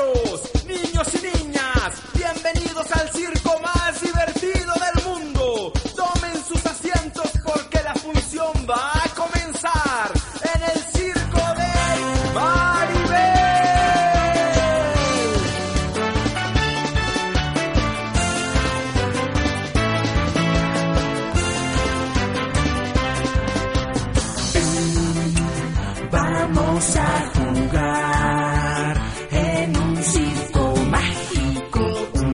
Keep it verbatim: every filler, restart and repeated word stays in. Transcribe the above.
caballeros, niños y niñas, bienvenidos al circo más divertido del mundo. Tomen sus asientos porque la función va a comenzar en el circo de Maribel. Vamos a